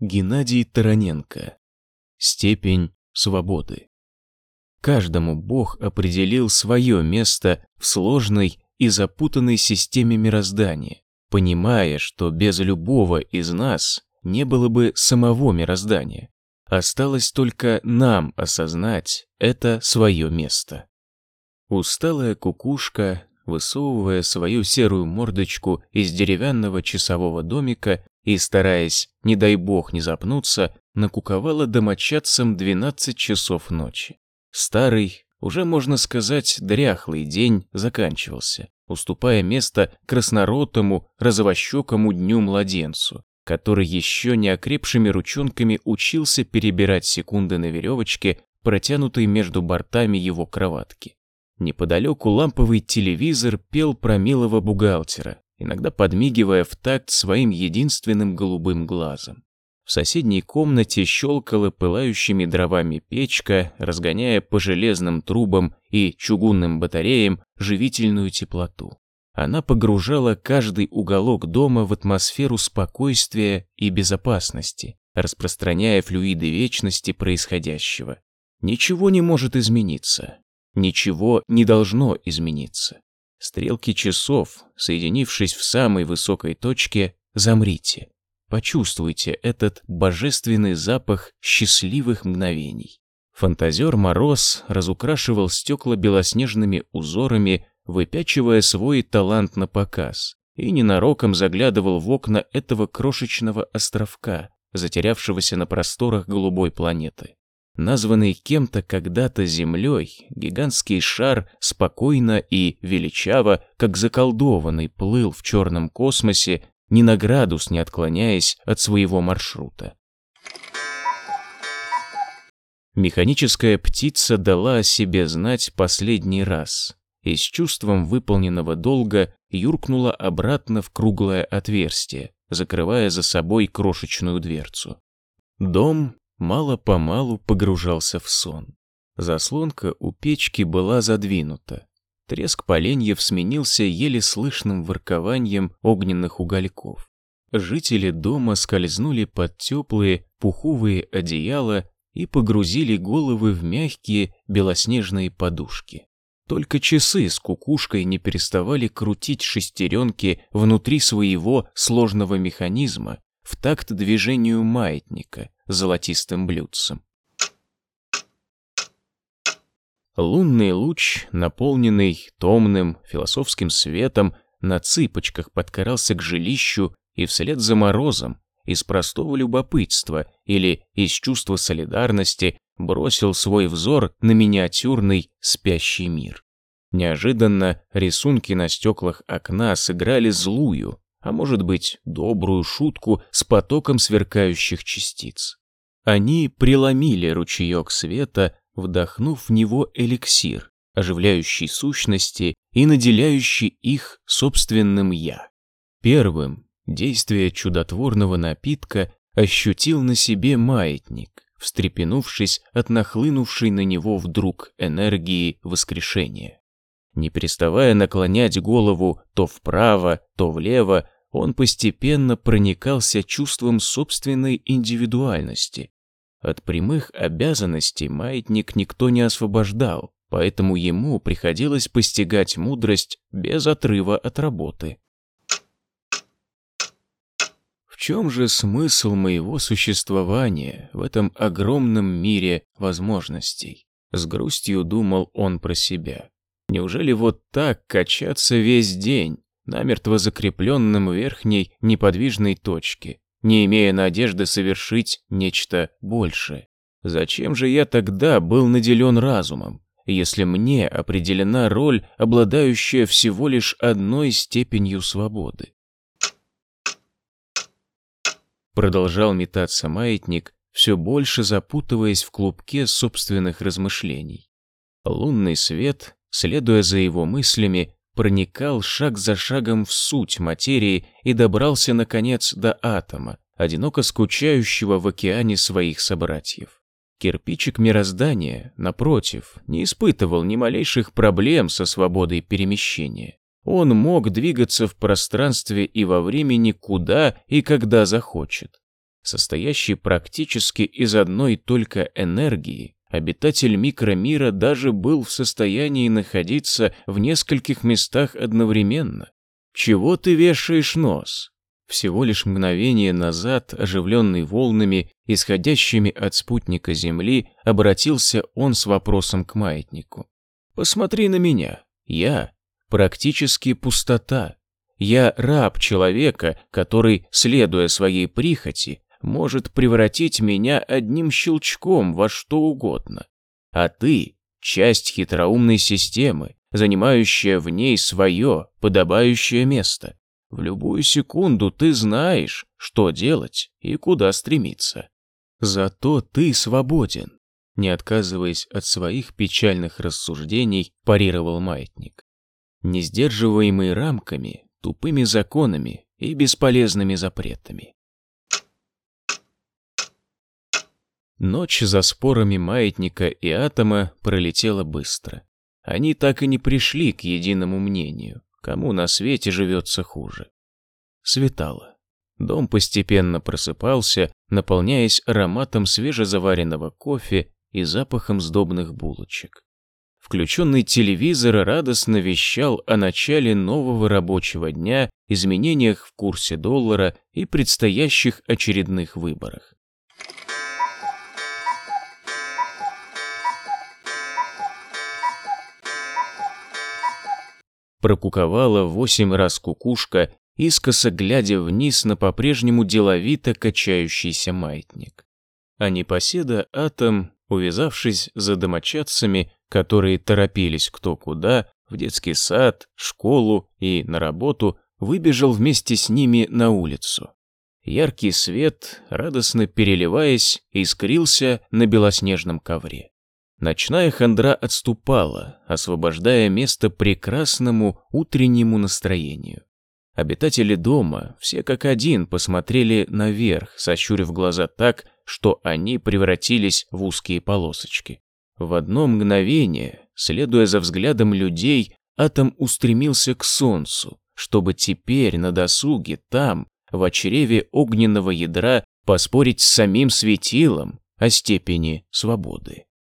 Геннадий Тараненко. Степень свободы. Каждому Бог определил свое место в сложной и запутанной системе мироздания, понимая, что без любого из нас не было бы самого мироздания. Осталось только нам осознать это свое место. Усталая кукушка, высовывая свою серую мордочку из деревянного часового домика и, стараясь, не дай бог, не запнуться, накуковала домочадцам 12 часов ночи. Старый, уже можно сказать, дряхлый день заканчивался, уступая место красноротому, розовощекому дню-младенцу, который еще не окрепшими ручонками учился перебирать секунды на веревочке, протянутой между бортами его кроватки. Неподалеку ламповый телевизор пел про милого бухгалтера, иногда подмигивая в такт своим единственным голубым глазом. В соседней комнате щелкала пылающими дровами печка, разгоняя по железным трубам и чугунным батареям живительную теплоту. Она погружала каждый уголок дома в атмосферу спокойствия и безопасности, распространяя флюиды вечности происходящего. Ничего не может измениться. Ничего не должно измениться. Стрелки часов, соединившись в самой высокой точке, замрите. Почувствуйте этот божественный запах счастливых мгновений. Фантазер Мороз разукрашивал стекла белоснежными узорами, выпячивая свой талант на показ, и ненароком заглядывал в окна этого крошечного островка, затерявшегося на просторах голубой планеты. Названный кем-то когда-то Землей, гигантский шар спокойно и величаво, как заколдованный, плыл в черном космосе, ни на градус не отклоняясь от своего маршрута. Механическая птица дала о себе знать последний раз и с чувством выполненного долга юркнула обратно в круглое отверстие, закрывая за собой крошечную дверцу. Дом мало-помалу погружался в сон. Заслонка у печки была задвинута. Треск поленьев сменился еле слышным воркованием огненных угольков. Жители дома скользнули под теплые пуховые одеяла и погрузили головы в мягкие белоснежные подушки. Только часы с кукушкой не переставали крутить шестеренки внутри своего сложного механизма в такт движению маятника с золотистым блюдцем. Лунный луч, наполненный томным философским светом, на цыпочках подкрался к жилищу и вслед за Морозом из простого любопытства или из чувства солидарности бросил свой взор на миниатюрный спящий мир. Неожиданно рисунки на стеклах окна сыграли злую, а может быть добрую шутку с потоком сверкающих частиц. Они преломили ручеек света, вдохнув в него эликсир, оживляющий сущности и наделяющий их собственным «я». Первым действие чудотворного напитка ощутил на себе маятник, встрепенувшись от нахлынувшей на него вдруг энергии воскрешения. Не переставая наклонять голову то вправо, то влево, он постепенно проникался чувством собственной индивидуальности. От прямых обязанностей маятник никто не освобождал, поэтому ему приходилось постигать мудрость без отрыва от работы. В чем же смысл моего существования в этом огромном мире возможностей? С грустью думал он про себя. Неужели вот так качаться весь день, намертво закрепленным в верхней неподвижной точке, не имея надежды совершить нечто большее? Зачем же я тогда был наделен разумом, если мне определена роль, обладающая всего лишь одной степенью свободы? Продолжал метаться маятник, все больше запутываясь в клубке собственных размышлений. Лунный свет, следуя за его мыслями, проникал шаг за шагом в суть материи и добрался, наконец, до атома, одиноко скучающего в океане своих собратьев. Кирпичик мироздания, напротив, не испытывал ни малейших проблем со свободой перемещения. Он мог двигаться в пространстве и во времени куда и когда захочет. состоящий практически из одной только энергии, обитатель микромира даже был в состоянии находиться в нескольких местах одновременно. Чего ты вешаешь нос? Всего лишь мгновение назад, оживленный волнами, исходящими от спутника Земли, обратился он с вопросом к маятнику. «Посмотри на меня. Я практически пустота. Я раб человека, который, следуя своей прихоти, может превратить меня одним щелчком во что угодно. А ты – часть хитроумной системы, занимающая в ней свое подобающее место. В любую секунду ты знаешь, что делать и куда стремиться. Зато ты свободен», — не отказываясь от своих печальных рассуждений, парировал маятник. «Не сдерживаемый рамками, тупыми законами и бесполезными запретами». Ночь за спорами маятника и атома пролетела быстро. Они так и не пришли к единому мнению, кому на свете живется хуже. Светало. Дом постепенно просыпался, наполняясь ароматом свежезаваренного кофе и запахом сдобных булочек. Включенный телевизор радостно вещал о начале нового рабочего дня, изменениях в курсе доллара и предстоящих очередных выборах. Прокуковала 8 раз кукушка, искоса глядя вниз на по-прежнему деловито качающийся маятник. А непоседа Атом, увязавшись за домочадцами, которые торопились кто куда, в детский сад, школу и на работу, выбежал вместе с ними на улицу. Яркий свет, радостно переливаясь, искрился на белоснежном ковре. Ночная хандра отступала, освобождая место прекрасному утреннему настроению. Обитатели дома, все как один, посмотрели наверх, сощурив глаза так, что они превратились в узкие полосочки. В одно мгновение, следуя за взглядом людей, Атом устремился к солнцу, чтобы теперь на досуге там, в чреве огненного ядра, поспорить с самим светилом о степени свободы.